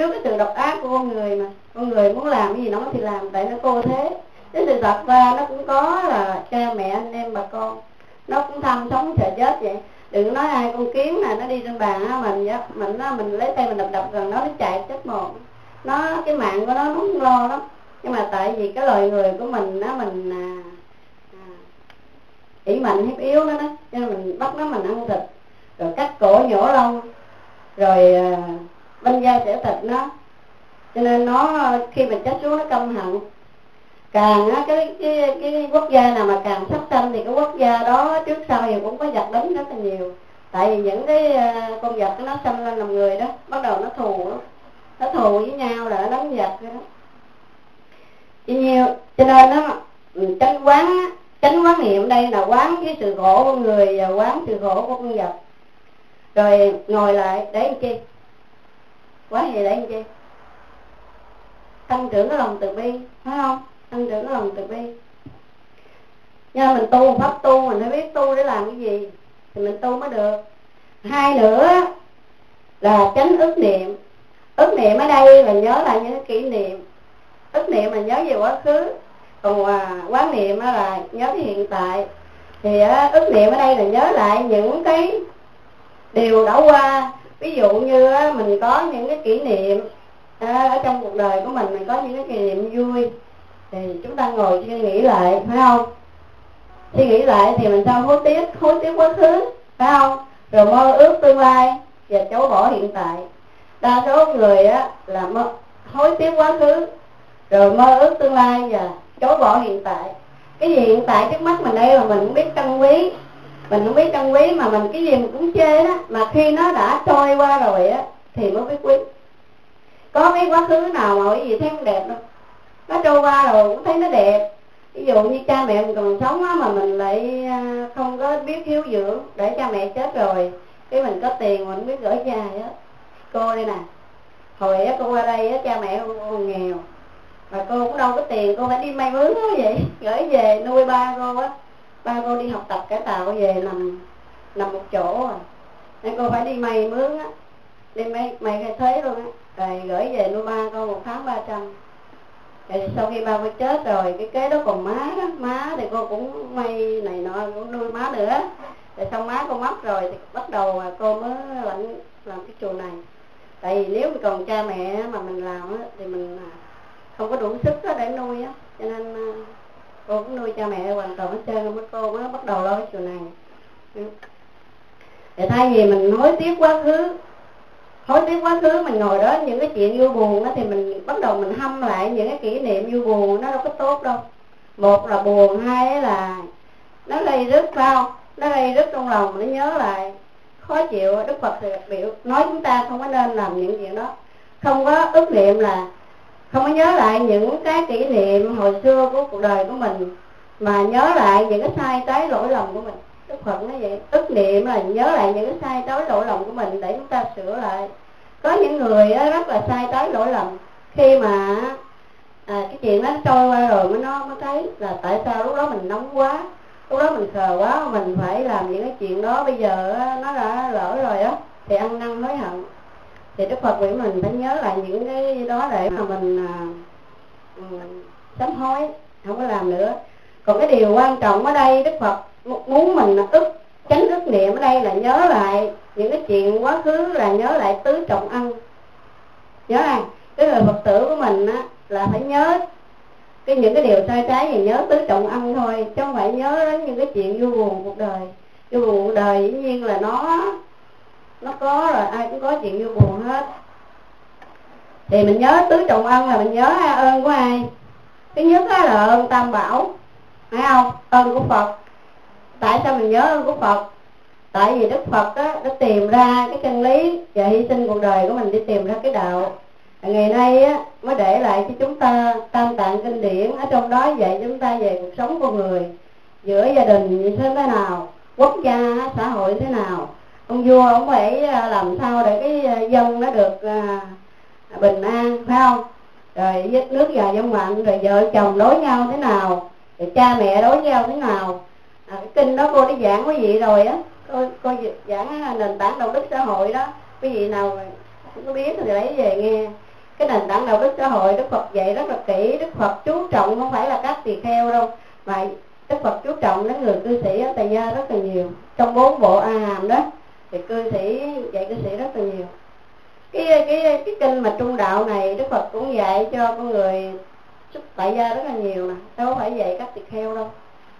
trước cái sự độc ác của con người, mà con người muốn làm cái gì nó thì làm, tại nó cô thế. Cái sự thật ra nó cũng có là cha mẹ anh em bà con, nó cũng tham sống sợ chết vậy. Đừng nói ai con kiến này nó đi trên bàn á, mình lấy tay mình đập gần nó chạy chết một. Nó cái mạng của nó không lo lắm, nhưng mà tại vì cái loài người của mình á, mình ỷ mạnh hiếp yếu nó đó, cho nên mình bắt nó mình ăn thịt, rồi cắt cổ nhổ lông, rồi banh da xẻ thịt nó. Cho nên nó khi mình chết xuống nó căm hận. Càng á, cái quốc gia nào mà càng sắp sanh thì cái quốc gia đó trước sau thì cũng có giặc đánh rất là nhiều. Tại vì những cái con vật nó sanh lên làm người đó, bắt đầu nó thù đó. Nó thù với nhau là nó đánh giặc đó. Cho nên nó tránh quán niệm đây là quán cái sự khổ của người và quán sự khổ của con vật. Rồi ngồi lại để làm chi? Quán gì để làm chi? Tăng trưởng cái lòng từ bi, phải không? Tăng trưởng cái lòng từ bi. Nhưng mình tu pháp tu, mình phải biết tu để làm cái gì thì mình tu mới được. Hai nữa là tránh ức niệm. Ức niệm ở đây là nhớ lại những cái kỷ niệm. Ức niệm là nhớ về quá khứ, còn quán niệm là nhớ cái hiện tại. Thì ức niệm ở đây là nhớ lại những cái điều đã qua. Ví dụ như mình có những cái kỷ niệm ở trong cuộc đời của mình có những cái kỷ niệm vui, thì chúng ta ngồi suy nghĩ lại, phải không? Suy nghĩ lại thì mình sao hối tiếc quá khứ, phải không? Rồi mơ ước tương lai và chối bỏ hiện tại. Đa số người là hối tiếc quá khứ, rồi mơ ước tương lai và chối bỏ hiện tại. Cái gì hiện tại trước mắt mình đây mà mình không biết trân quý, mà mình cái gì mình cũng chê đó. Mà khi nó đã trôi qua rồi thì mới biết quý. Có cái quá khứ nào mà cái gì thấy không đẹp đâu, nó trôi qua rồi cũng thấy nó đẹp. Ví dụ như cha mẹ mình còn sống mà mình lại không có biết hiếu dưỡng, để cha mẹ chết rồi cái mình có tiền mình không biết gửi cha á. Cô đây nè, hồi cô qua đây cha mẹ cô nghèo, mà cô cũng đâu có tiền, cô phải đi may mướn đó vậy, gửi về nuôi ba cô á. Ba cô đi học tập cải tạo về nằm một chỗ rồi, nên cô phải đi may mướn á, đi may khai thuế luôn á, rồi gửi về nuôi ba cô một tháng 300. Rồi sau khi ba cô chết rồi cái kế đó còn má thì cô cũng may này nọ, cũng nuôi má nữa. Rồi xong má cô mất rồi thì bắt đầu cô mới làm cái chùa này. Tại vì nếu mà còn cha mẹ mà mình làm thì mình không có đủ sức để nuôi á, cho nên cô cũng nuôi cha mẹ hoàn toàn hết trơn. Mới cô mới bắt đầu lo cái chùa này. Thì thay vì mình hối tiếc quá khứ mình ngồi đó những cái chuyện vui buồn đó, thì mình bắt đầu mình hâm lại những cái kỷ niệm vui buồn, nó đâu có tốt đâu. Một là buồn, hai là nó gây rứt, phải không? Nó gây rứt trong lòng, nó nhớ lại khó chịu. Đức Phật thì đặc biệt nói chúng ta không có nên làm những chuyện đó. Không có ức niệm là không có nhớ lại những cái kỷ niệm hồi xưa của cuộc đời của mình, mà nhớ lại những cái sai trái lỗi lầm của mình. Đức Phật nói vậy, ức niệm là nhớ lại những cái sai trái lỗi lầm của mình để chúng ta sửa lại. Có những người rất là sai trái lỗi lầm, khi mà cái chuyện đó trôi qua rồi mới thấy là tại sao lúc đó mình nóng quá, lúc đó mình khờ quá, mình phải làm những cái chuyện đó. Bây giờ nó đã lỡ rồi á thì ăn năn hối hận. Thì Đức Phật nghĩ mình phải nhớ lại những cái đó để mà mình sám hối, không có làm nữa. Còn cái điều quan trọng ở đây Đức Phật muốn mình tránh ức niệm ở đây là nhớ lại những cái chuyện quá khứ, là nhớ lại tứ trọng ân. Nhớ này, cái người Phật tử của mình là phải nhớ những cái điều sai trái thì nhớ tứ trọng ân thôi, chứ không phải nhớ đến những cái chuyện vui buồn cuộc đời. Vui buồn cuộc đời dĩ nhiên là nó có rồi, ai cũng có chuyện vui buồn hết. Thì mình nhớ tứ trọng ân là mình nhớ ơn của ai? Thứ nhất là ơn Tam Bảo, phải không? Ơn của Phật. Tại sao mình nhớ ơn của Phật? Tại vì Đức Phật đã tìm ra cái chân lý và hy sinh cuộc đời của mình đi tìm ra cái đạo. Ngày nay mới để lại cho chúng ta Tam Tạng kinh điển, ở trong đó dạy chúng ta về cuộc sống con người, giữa gia đình như thế nào, quốc gia, xã hội thế nào. Ông vua ông phải làm sao để cái dân nó được bình an, phải không? Rồi nước giàu dân mạnh, rồi vợ chồng đối nhau thế nào, rồi cha mẹ đối nhau thế nào. Cái kinh đó cô đã giảng quý vị rồi á, cô giảng nền tảng đạo đức xã hội đó. Quý vị nào không có biết thì lấy về nghe. cái nền tảng đạo đức xã hội Đức Phật dạy rất là kỹ. Đức Phật chú trọng không phải là các tỳ kheo đâu, mà Đức Phật chú trọng đến người cư sĩ ở tại gia rất là nhiều. Trong 4 bộ A Hàm đó thì cư sĩ dạy cư sĩ rất là nhiều. Cái kinh mà trung đạo này Đức Phật cũng dạy cho con người xuất tại gia rất là nhiều nè, đâu phải dạy các tỳ kheo đâu.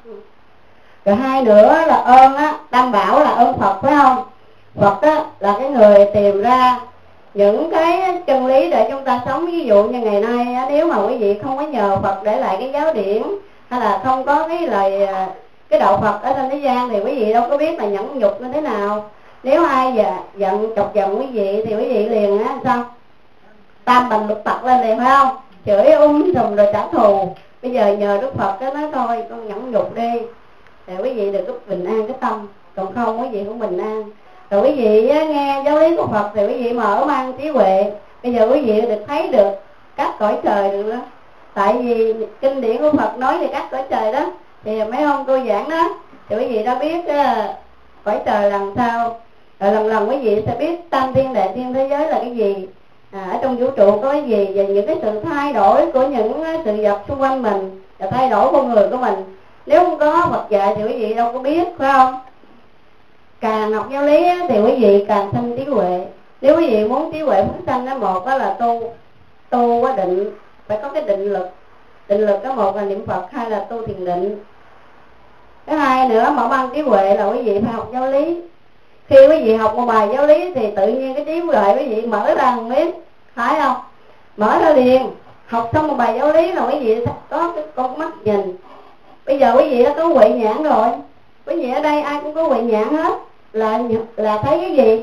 Rồi hai nữa là ơn á, Tam Bảo là ơn Phật phải không? Phật á là cái người tìm ra những cái chân lý để chúng ta sống. Ví dụ như ngày nay á, nếu mà quý vị không có nhờ Phật để lại cái giáo điển, hay là không có cái lời cái đạo Phật ở trên thế gian, thì quý vị đâu có biết là nhẫn nhục như thế nào. Nếu ai giận chọc giận quý vị thì quý vị liền á sao? Tam bành lục tặc lên liền phải không? Chửi sùm rồi trả thù. Bây giờ nhờ Đức Phật cái nói thôi con nhẫn nhục đi, thì quý vị được cái bình an cái tâm, còn không quý vị cũng bình an. Rồi quý vị nghe giáo lý của Phật thì quý vị mở mang trí huệ. Bây giờ quý vị được thấy được các cõi trời được đó. Tại vì kinh điển của Phật nói về các cõi trời đó, thì mấy hôm cô giảng đó thì quý vị đã biết cõi trời làm sao. Rồi lần lần quý vị sẽ biết tam thiên đại thiên thế giới là cái gì, ở trong vũ trụ có cái gì, và những cái sự thay đổi của những sự vật xung quanh mình, và thay đổi con người của mình. Nếu không có Phật dạy thì quý vị đâu có biết, phải không? Càng học giáo lý thì quý vị càng sanh trí huệ. Nếu quý vị muốn trí huệ phúc sanh đó, một đó là tu có định, phải có cái định lực. Định lực có một là niệm Phật, hai là tu thiền định. Cái hai nữa mở mang trí huệ là quý vị phải học giáo lý. Khi quý vị học một bài giáo lý thì tự nhiên cái trí huệ quý vị mở ra một miếng, phải không? Mở ra liền. Học xong một bài giáo lý là quý vị có cái con mắt nhìn. Bây giờ quý vị đã có huệ nhãn rồi. Quý vị ở đây ai cũng có huệ nhãn hết. Là thấy cái gì?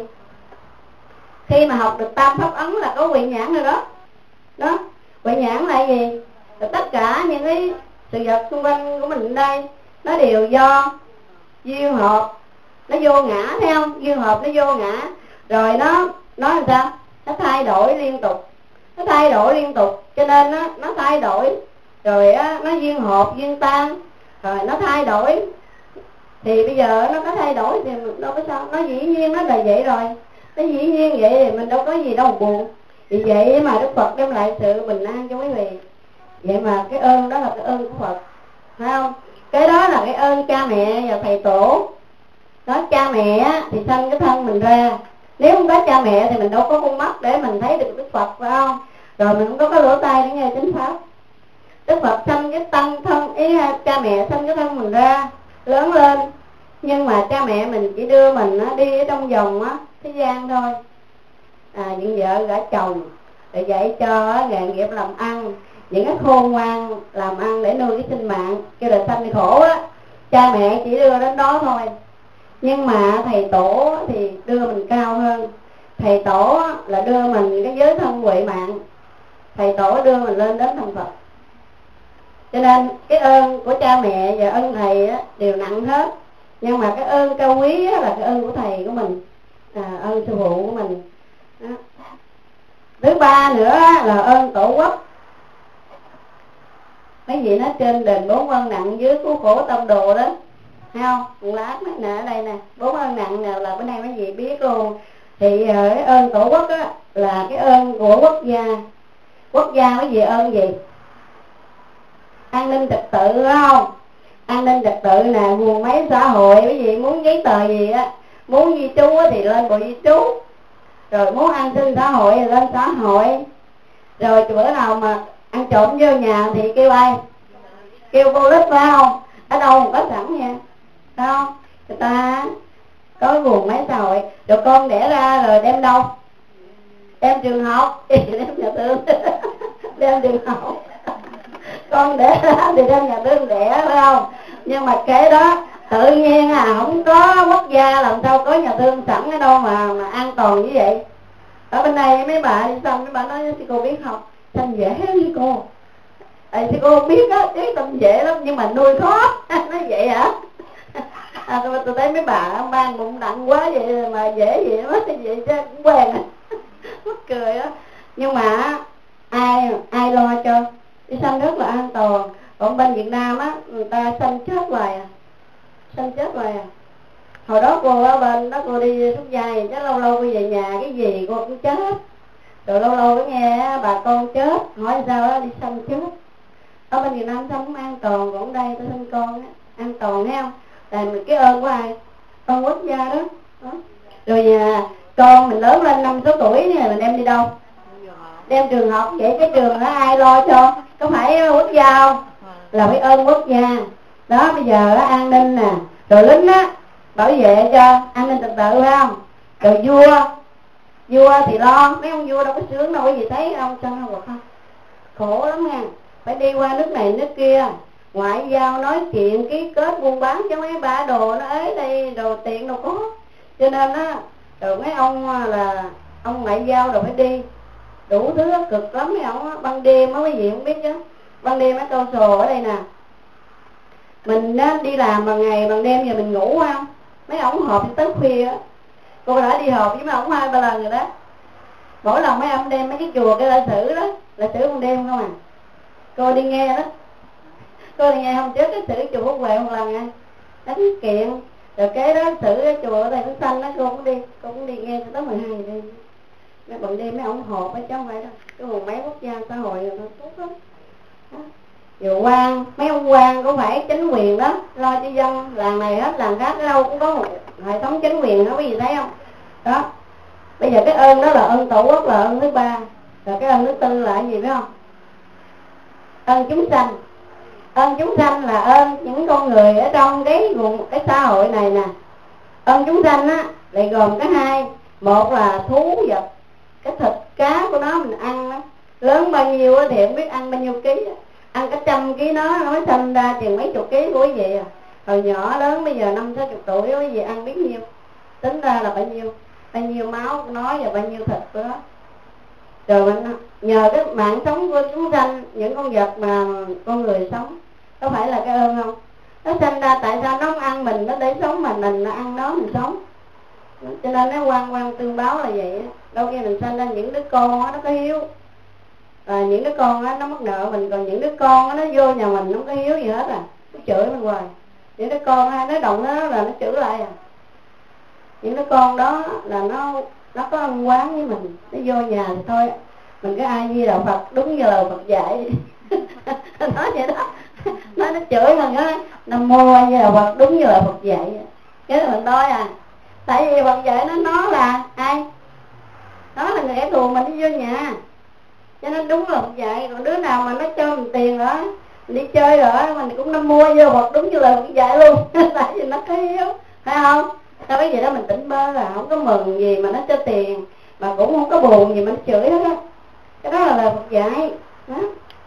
Khi mà học được tam pháp ấn là có huệ nhãn rồi đó. Đó, huệ nhãn là gì? Là tất cả những cái sự vật xung quanh của mình ở đây nó đều do duyên hợp, nó vô ngã, thấy không? Duyên hợp nó vô ngã. Rồi nó làm sao? Nó thay đổi liên tục. Nó thay đổi liên tục, cho nên nó thay đổi. Rồi nó duyên hợp, duyên tan. Rồi nó thay đổi. Thì bây giờ nó có thay đổi thì mình đâu có sao. Nó dĩ nhiên nó là vậy rồi. Nó dĩ nhiên vậy thì mình đâu có gì đâu buồn. Vì vậy mà Đức Phật đem lại sự bình an cho quý vị. Vậy mà cái ơn đó là cái ơn của Phật, phải không? Cái đó là cái ơn cha mẹ và thầy tổ. Đó, cha mẹ thì sanh cái thân mình ra. Nếu không có cha mẹ thì mình đâu có con mắt để mình thấy được Đức Phật, phải không? Rồi mình không có lỗ tai để nghe chánh pháp. Đức Phật sanh cái thân ý, cha mẹ sanh cái thân mình ra lớn lên. Nhưng mà cha mẹ mình chỉ đưa mình đi ở trong vòng thế gian thôi. Những vợ gả chồng, để dạy cho nghề nghiệp làm ăn, những cái khôn ngoan làm ăn để nuôi cái sinh mạng, kêu là sanh khổ á. Cha mẹ chỉ đưa đến đó thôi. Nhưng mà thầy tổ thì đưa mình cao hơn. Thầy tổ là đưa mình cái giới thân huệ mạng. Thầy tổ đưa mình lên đến thành Phật. Cho nên cái ơn của cha mẹ và ơn thầy đều nặng hết. Nhưng mà cái ơn cao quý là cái ơn của thầy của mình, ơn sư phụ của mình đó. Thứ ba nữa là ơn tổ quốc. Mấy vị nói trên đền 4 ơn nặng dưới cứu khổ tâm đồ đó, thấy không? Một lát nè, ở đây nè, 4 ơn nặng nào là bữa nay mấy vị biết luôn. Thì cái ơn tổ quốc á là cái ơn của quốc gia. Quốc gia mấy vị ơn gì? An ninh trật tự, phải không? An ninh trật tự nè, nguồn máy xã hội. Quý vị muốn giấy tờ gì á, muốn di trú thì lên bộ di trú, rồi muốn an sinh xã hội thì lên xã hội. Rồi bữa nào mà ăn trộm vô nhà thì kêu ai? Kêu police, phải không? Ở đâu không có sẵn nha, phải không? Người ta có nguồn máy xã hội. Rồi con đẻ ra rồi đem đâu? Đem trường học. Đem nhà thương. Đem trường học. Con đẻ ra thì đem nhà thương đẻ, phải không? Nhưng mà cái đó tự nhiên không có quốc gia làm sao có nhà thương sẵn ở đâu mà an toàn như vậy. Ở bên đây mấy bà đi xong mấy bà nói thì cô biết không, sanh dễ với cô. Thì cô biết á, chứ sanh dễ lắm nhưng mà nuôi khó. Nói vậy hả? Tôi thấy mấy bà mang bụng nặng quá vậy mà dễ vậy đó, vậy chứ cũng quen. Mắc cười á. Nhưng mà ai lo cho đi sanh rất là an toàn. Còn bên Việt Nam á, người ta sanh chết hoài sanh chết hoài Hồi đó cô ở bên đó cô đi xuất gia, chắc lâu lâu cô về nhà cái gì cô cũng chết. Rồi lâu lâu có nghe bà con chết, hỏi sao đó đi sanh chết. Ở bên Việt Nam sanh cũng an toàn, còn ở đây tôi sanh con á, an toàn thấy không? Tại mình cái ơn của ai? Ơn quốc gia đó. Rồi con mình lớn lên 5-6 tuổi này mình đem đi đâu? Đem trường học, vậy cái trường đó ai lo cho? Có phải quốc gia không? Là phải ơn quốc gia. Đó bây giờ an ninh nè, rồi lính á bảo vệ cho an ninh trật tự phải không? Rồi vua thì lo, mấy ông vua đâu có sướng đâu, cái gì thấy ông sân không? Khổ lắm nha, phải đi qua nước này nước kia, ngoại giao nói chuyện ký kết buôn bán cho mấy bà đồ nó ấy đây, đồ tiền đâu có. Cho nên á, rồi mấy ông là ông ngoại giao rồi phải đi đủ thứ cực lắm mấy ông á. Ban đêm á, quý vị không biết chứ, ban đêm mấy câu sồ ở đây nè, mình á, đi làm bằng ngày bằng đêm giờ mình ngủ không? Mấy ông họp tới khuya á. Cô đã đi họp với mấy ông 2-3 lần rồi đó. Mỗi lần mấy ông đem mấy cái chùa cái lịch sử đó, lịch sử ban đêm không à. Cô đi nghe đó, cô đi nghe hôm trước cái sử chùa Phúc Huệ một lần nha, đánh kiện. Rồi cái đó sử cái chùa ở đây nó xanh đó, cô cũng đi nghe tới 12 giờ đêm. Mấy bằng đêm mấy ông họp á chứ không phải đâu. Cái nguồn máy quốc gia xã hội rồi nó tốt lắm. Rồi quan, mấy ông quan cũng phải chính quyền đó, lo cho dân, làng này hết làng khác ở đâu cũng có một hệ thống chính quyền đó, quý vị thấy không? Đó. Bây giờ cái ơn đó là ơn tổ quốc, là ơn thứ ba. Rồi cái ơn thứ tư là cái gì biết không? Ơn chúng sanh. Ơn chúng sanh là ơn những con người ở trong cái xã hội này nè. Ơn chúng sanh á lại gồm có hai. Một là thú vật, cái thịt cá của nó mình ăn đó, lớn bao nhiêu thì không biết ăn bao nhiêu ký. Ăn cả 100 ký nó mới sinh ra chừng mấy chục ký của quý vị à. Hồi nhỏ lớn bây giờ 50-60 tuổi quý vị ăn biết nhiêu, tính ra là bao nhiêu máu của nó và bao nhiêu thịt của nó. Rồi mình nhờ cái mạng sống của chúng sanh, những con vật mà con người sống, có phải là cái ơn không? Nó sinh ra tại sao nó không ăn mình, nó để sống mình nó ăn nó mình sống. Cho nên nó quan tương báo là vậy. Đôi khi mình sinh ra những đứa con đó, nó có hiếu, những đứa con đó, nó mắc nợ mình. Còn những đứa con đó, nó vô nhà mình nó không có hiếu gì hết à, nó chửi mình hoài. Những đứa con hay nói động nó là nó chửi lại à. Những đứa con đó là nó có ân oán với mình, nó vô nhà thì thôi mình cứ ai Di Đà Phật đúng như lời Phật dạy. Nói vậy đó, nó chửi mình á, Nam Mô A Di Đà Phật đúng như lời Phật dạy. Cái đó mình nói à, tại vì Phật dạy nó là ai? Nó là người kẻ thù mình đi vô nhà, cho nên đúng là Phật dạy. Còn đứa nào mà nó cho mình tiền rồi mình đi chơi rồi mình cũng Nam Mô A Di Đà Phật đúng như lời Phật dạy luôn. Tại vì nó có hiếu, phải không? Sao cái gì đó mình tỉnh bơ là không có mừng gì mà nó cho tiền, mà cũng không có buồn gì mà nó chửi hết á. Cái đó là lời Phật dạy đó.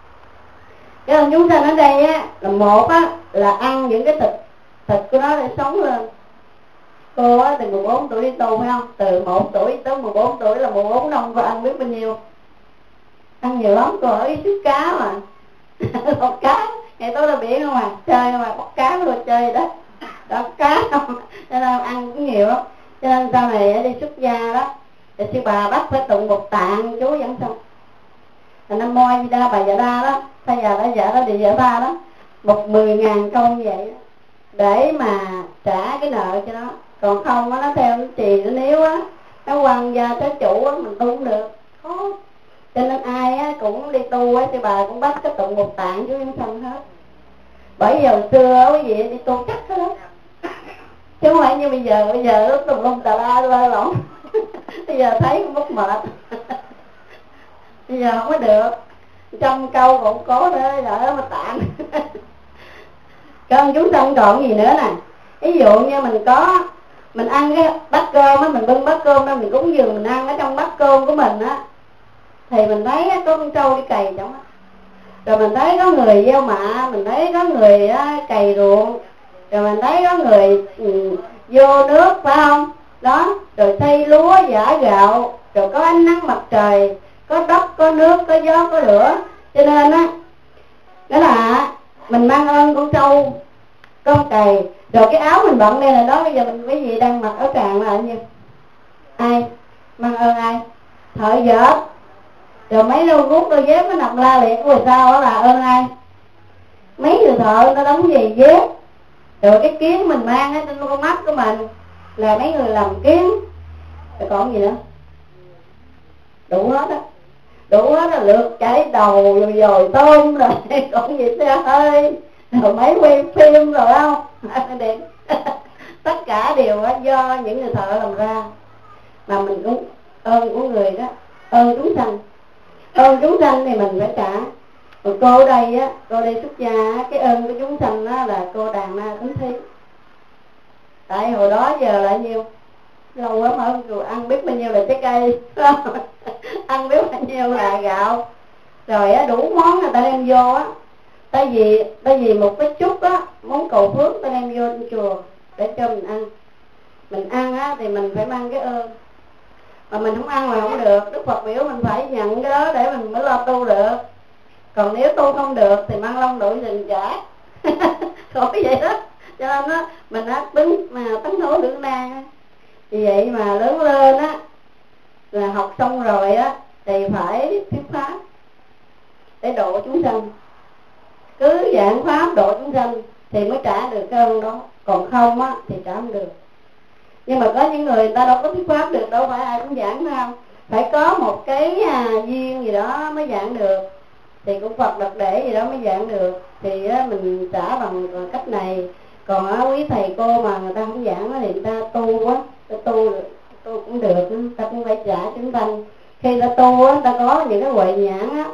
Cái ơn chúng sanh ở đây á là một á là ăn những cái thịt của nó để sống lên. Cô á từ 14 tuổi đi tu phải không? Từ 1 tuổi tới 14 tuổi là 14 năm cô ăn biết bao nhiêu. Ăn nhiều lắm, cô ở xíu cá mà. Bọc cá, ngày tối ra biển không à, chơi không à, bọc cá rồi chơi đó. Đó cá không, cho nên ăn cũng nhiều lắm. Cho nên sau này đi xuất gia đó, thì sư bà bắt phải tụng Bồ Tạng chú vẫn xong. Nam Mô A Di Đà Bà Dạ Đa đó, Thay Già Đa Dạ đó, Địa Dạ Ba đó, 10.000 câu như vậy đó, để mà trả cái nợ cho nó. Còn không nó theo nó trì nó níu á, nó quan gia trái chủ á, mình tu không được, khó. Cho nên ai á cũng đi tu á, sư bà cũng bắt cái tụng Bồ Tạng chú vẫn xong hết. Bởi giờ xưa quý vị đi tu chắc hết đó, chứ không phải như bây giờ nó tùm lum tà la lơ lỏng. Bây giờ thấy cũng mất mệt. Bây giờ không có được, 100 câu cũng có nữa, đỡ mà tạng. Cơm chúng sanh còn gì nữa nè. Ví dụ như mình ăn cái bát cơm á, mình bưng bát cơm đó mình cúng dường, mình ăn ở trong bát cơm của mình á, thì mình thấy có con trâu đi cày trong á. Rồi mình thấy có người gieo mạ, mình thấy có người cày ruộng, rồi mình thấy có người vô nước phải không? Đó, rồi xây lúa giã gạo, rồi có ánh nắng mặt trời, có đất, có nước, có gió, có lửa. Cho nên á, đó là mình mang ơn con trâu, con cày. Rồi cái áo mình bận đây là đó, bây giờ quý vị đang mặc áo tràng là nhiêu? Ai? Mang ơn ai? Thợ dệt. Rồi mấy đôi guốc đôi dép nó nằm la liệt rồi sao đó là ơn ai? Mấy người thợ nó đóng giày dép. Rồi cái kiến mình mang ở trên con mắt của mình là mấy người làm kiến. Rồi còn gì nữa? đủ hết á, đủ hết á, lượt chảy đầu rồi tôm rồi còn gì xe hơi rồi máy quay phim rồi không điện tất cả đều do những người thợ làm ra. Mà mình cũng ơn của người đó, ơn chúng sanh. Ơn chúng sanh thì mình phải trả. Còn cô đây á, cô đây xuất gia á, cái ơn của chúng sanh á là cô Đàn Na Tính Thí. Tại hồi đó giờ là nhiêu lâu lắm hơn rồi, ăn biết bao nhiêu là trái cây ăn biết bao nhiêu là gạo, rồi á đủ món người ta đem vô á. Tại vì một cái chút á, món cầu phước ta đem vô trong chùa để cho mình ăn. Mình ăn á thì mình phải mang cái ơn, mà mình không ăn là không được. Đức Phật biểu mình phải nhận cái đó để mình mới lo tu được. Còn nếu tu không được thì mang long đội rừng trả khỏi vậy đó. Cho nên á mình á tấn thổ lưỡng nan. Vì vậy mà lớn lên á là học xong rồi á thì phải thuyết pháp để độ chúng sanh. Cứ giảng pháp độ chúng sanh thì mới trả được cái ơn đó. Còn không á thì trả không được. Nhưng mà có những người ta đâu có thuyết pháp được, đâu phải ai cũng giảng phải không? Phải có một cái duyên gì đó mới giảng được. Thì cũng Phật đặc để gì đó mới giảng được. Thì mình trả bằng cách này. Còn quý thầy cô mà người ta không giảng thì người ta tu á, tu cũng được, ta cũng phải trả chúng sanh. Khi ta tu á, ta có những cái huệ nhãn á,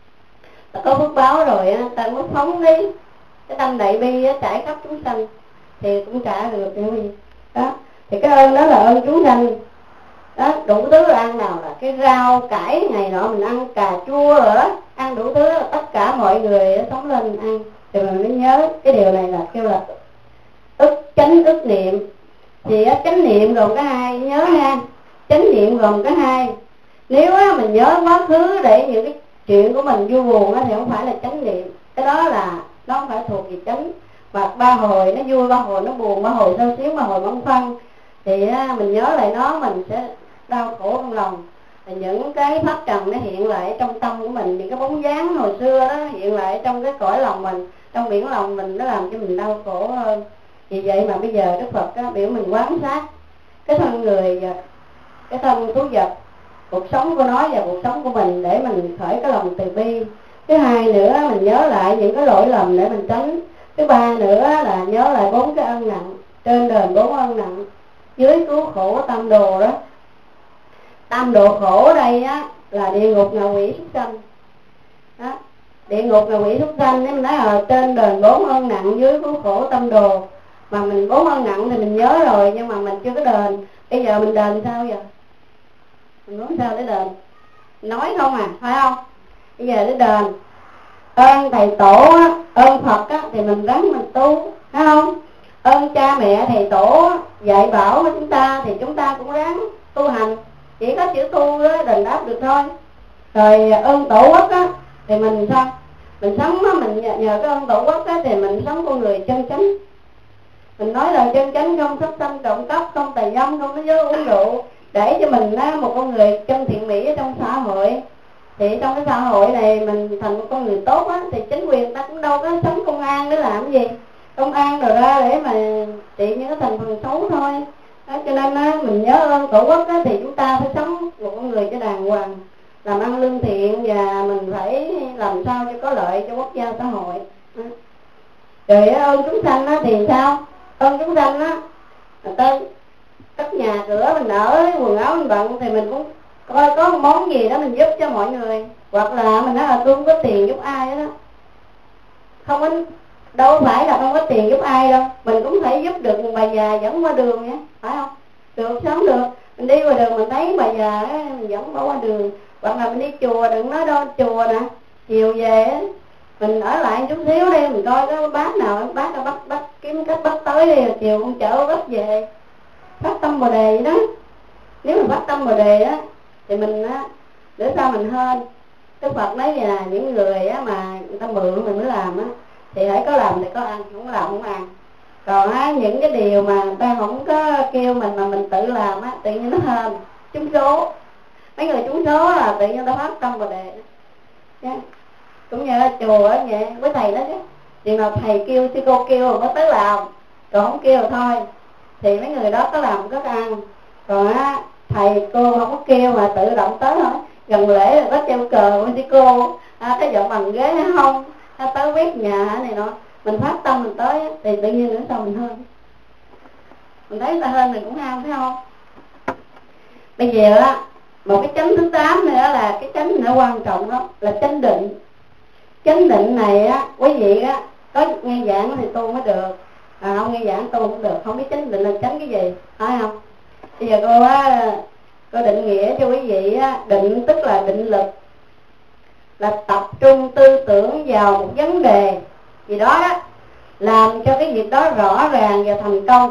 ta có phước báo rồi á, ta mới phóng đi cái tâm đại bi á, trải khắp chúng sanh thì cũng trả được những gì đó. Thì cái ơn đó là ơn chúng sanh đó. Đủ thứ ăn, nào là cái rau cải ngày nọ mình ăn, cà chua rồi đó, ăn đủ thứ, tất cả mọi người sống lên ăn. Thì mình mới nhớ cái điều này là kêu là chánh ức niệm. Thì chánh niệm gồm có hai, nhớ nha, chánh niệm gồm có hai. Nếu mình nhớ quá khứ để những cái chuyện của mình vui buồn thì không phải là chánh niệm. Cái đó là nó không phải thuộc về chánh. Mà ba hồi nó vui, ba hồi nó buồn, ba hồi sâu xíu, ba hồi băn khoăn thì mình nhớ lại nó, mình sẽ đau khổ trong lòng. Thì những cái pháp trần nó hiện lại trong tâm của mình, những cái bóng dáng hồi xưa đó hiện lại trong cái cõi lòng mình, trong biển lòng mình, nó làm cho mình đau khổ hơn. Vì vậy mà bây giờ Đức Phật biểu mình quán sát cái thân người và cái thân thú vật, cuộc sống của nó và cuộc sống của mình, để mình khởi cái lòng từ bi. Thứ hai nữa, mình nhớ lại những cái lỗi lầm để mình tránh. Thứ ba nữa là nhớ lại 4 cái ân nặng, trên đền 4 ân nặng, dưới cứu khổ tam đồ đó. Tam đồ khổ ở đây á là địa ngục, ngạ quỷ, súc sanh đó. Địa ngục, ngạ quỷ, súc sanh, nếu mình nói là trên đền 4 ân nặng, dưới cứu khổ tam đồ. Mà mình 4 ân nặng thì mình nhớ rồi, nhưng mà mình chưa có đền. Bây giờ mình đền sao giờ? Mình nói sao để đền? Nói không à, phải không? Bây giờ để đền ơn thầy tổ á, ơn Phật á, thì mình ráng mình tu, phải không? Ơn cha mẹ thầy tổ dạy bảo của chúng ta thì chúng ta cũng ráng tu hành. Chỉ có chữ tu đó đền đáp được thôi. Rồi ơn tổ quốc á thì mình sao? Mình sống á, mình nhờ cái ơn tổ quốc á thì mình sống con người chân chánh. Mình nói là chân chánh, không sát sanh trộm cắp, không tà dâm, không nói dối uống rượu, để cho mình một con người chân thiện mỹ ở trong xã hội. Thì trong cái xã hội này mình thành một con người tốt á, thì chính quyền ta cũng đâu có sống công an để làm gì. Công an rồi ra để mà trị những cái thành phần xấu thôi đó. Cho nên á, mình nhớ ơn tổ quốc á, thì chúng ta phải sống một con người cho đàng hoàng, làm ăn lương thiện, và mình phải làm sao cho có lợi cho quốc gia xã hội đó. Rồi ơn chúng sanh á, thì sao? Ơn chúng sanh á, người ta cất nhà cửa mình ở, quần áo mình bận, thì mình cũng coi có một món gì đó mình giúp cho mọi người. Hoặc là mình nói là tôi không có tiền giúp ai đó, không có, đâu phải là không có tiền giúp ai đâu, mình cũng phải giúp được một bà già dẫn qua đường nha, phải không? Được, sống được. Mình đi qua đường mình thấy bà già ấy, mình dẫn bỏ qua đường. Hoặc là mình đi chùa, đừng nói đâu chùa nè, chiều về á, mình ở lại chút xíu đi, mình coi cái bác nào bắt kiếm cách bắt tới đi, rồi chiều con chở bắt về. Phát tâm Bồ Đề vậy đó. Nếu mình phát tâm Bồ Đề á thì mình á, để sao mình hơn. Đức Phật nói vậy là những người á mà người ta mượn mình mới làm á, thì hãy có làm thì có ăn, không có làm không ăn. Còn á, những cái điều mà người ta không có kêu mình mà mình tự làm á, tự nhiên nó hơn. Trúng số, mấy người trúng số là tự nhiên ta phát tâm Bồ Đề đó. Cũng như chùa á vậy, với thầy đó chứ, chừng nào thầy kêu, sư cô kêu rồi mới tới làm, còn không kêu rồi thôi thì mấy người đó có làm có ăn. Còn á thầy cô không có kêu mà tự động tới thôi. gần lễ là có treo cờ Mexico, cái dọn bằng ghế hay không, tới quét nhà này nọ, mình phát tâm mình tới thì tự nhiên nữa sao mình hơn, mình thấy ta hơn mình cũng ham, phải không? Bây giờ á, một cái chánh thứ 8 nữa là cái chánh nó quan trọng đó, là chánh định. Chánh định này á, quý vị á, có nghe giảng thì tu mới được, không nghe giảng tu cũng được, không biết chánh định là chánh cái gì, phải không? Bây giờ cô định nghĩa cho quý vị á, định tức là định lực, là tập trung tư tưởng vào một vấn đề gì đó đó, làm cho cái việc đó rõ ràng và thành công.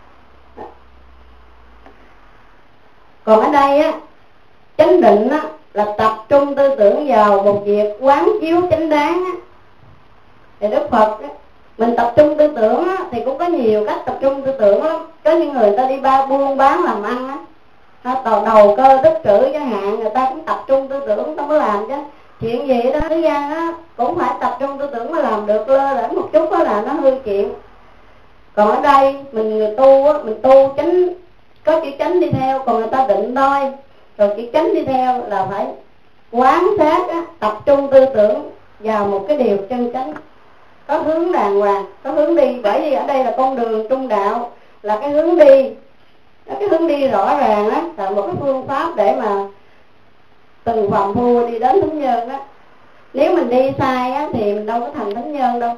Còn ở đây á, chánh định á, là tập trung tư tưởng vào một việc quán chiếu chánh đáng á. Thì Đức Phật á, mình tập trung tư tưởng á, thì cũng có nhiều cách tập trung tư tưởng lắm. Có những người ta đi buôn bán làm ăn á, đầu cơ tích trữ chẳng hạn, người ta cũng tập trung tư tưởng ta mới làm chứ. Chuyện gì đó thế gian á cũng phải tập trung tư tưởng mới làm được, lơ đễnh một chút đó là nó hư chuyện. Còn ở đây mình người tu á, mình tu chánh, có chữ chánh đi theo, còn người ta định thôi. Rồi chữ chánh đi theo là phải quán sát á, tập trung tư tưởng vào một cái điều chân chánh, có hướng đàng hoàng, có hướng đi. Bởi vì ở đây là con đường trung đạo, là cái hướng đi, cái hướng đi rõ ràng á, là một cái phương pháp để mà từ phàm phu đi đến thánh nhân đó. Nếu mình đi sai á, thì mình đâu có thành thánh nhân đâu.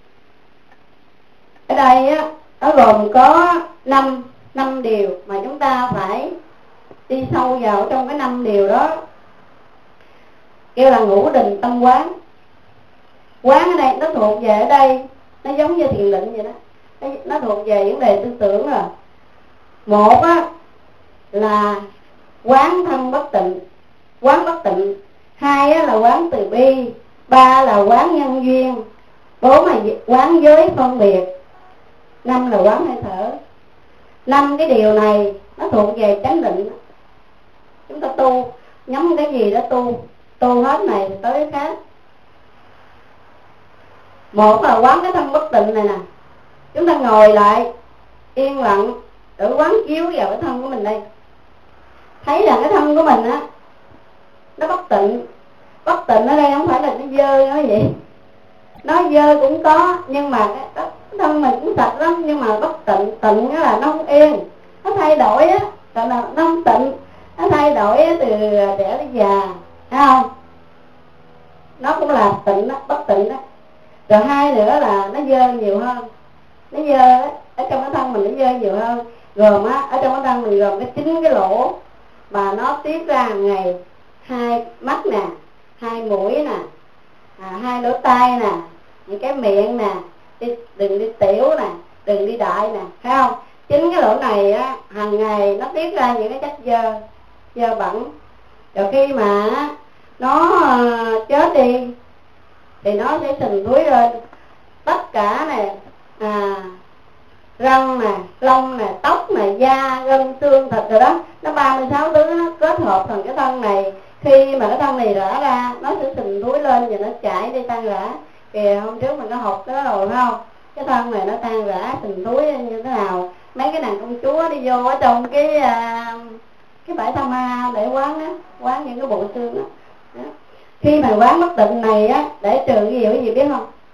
Ở đây á, nó gồm có năm điều mà chúng ta phải đi sâu vào trong cái 5 điều đó, kêu là ngũ định tâm quán. Quán ở đây nó thuộc về, ở đây nó giống như thiền định vậy đó, nó thuộc về vấn đề tư tưởng rồi. Một á là quán thân bất tịnh, quán bất tịnh. 2 á là quán từ bi. 3 là quán nhân duyên. 4 là quán giới phân biệt. 5 là quán hơi thở. 5 cái điều này nó thuộc về chánh định. Chúng ta tu nhắm cái gì đó tu hết này tới cái khác. Một là quán cái thân bất tịnh này nè, chúng ta ngồi lại yên lặng để quán chiếu vào cái thân của mình đây, thấy rằng cái thân của mình á nó bất tịnh. Bất tịnh ở đây không phải là nó dơ nó vậy, nó dơ cũng có, nhưng mà cái thân mình cũng sạch lắm, nhưng mà bất tịnh. Tịnh đó là nó không yên, nó thay đổi á, gọi là nó không tịnh, nó thay đổi từ trẻ đến già, thấy không? Nó cũng là tịnh đó, bất tịnh đó. Rồi 2 nữa là nó dơ nhiều hơn, nó dơ đó, ở trong cái thân mình nó dơ nhiều hơn. Gồm á, ở trong cái thân mình gồm cái 9 cái lỗ mà nó tiết ra hàng ngày. 2 mắt nè, 2 mũi nè, 2 lỗ tai nè, những cái miệng nè, đừng đi tiểu nè, đừng đi đại nè, thấy không? 9 cái lỗ này á, hàng ngày nó tiết ra những cái chất dơ bẩn. Rồi khi mà nó chết đi thì nó sẽ sình thúi lên tất cả này, răng nè, lông nè, tóc nè, da, gân, xương, thịt rồi đó, nó 36 thứ nó kết hợp thành cái thân này. Khi mà cái thân này rã ra, nó sẽ sình thúi lên và nó chảy đi tan rã. Kìa hôm trước mình có học cái đó rồi, phải không? Cái thân này nó tan rã, sình thúi như thế nào. Mấy cái nàng công chúa đi vô ở trong cái bãi Tham Ma để quán á, quán những cái bộ xương đó. Khi mà quán bất tịnh này á, để trừ cái gì quý vị biết không?